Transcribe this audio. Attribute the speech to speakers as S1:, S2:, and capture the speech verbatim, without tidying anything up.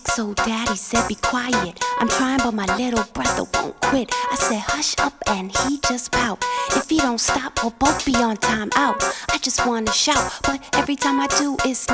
S1: Six old daddy said be quiet. I'm trying but my little brother won't quit. I said hush up and he just pout. If he don't stop we'll both be on time out. I just wanna shout, but every time I do it's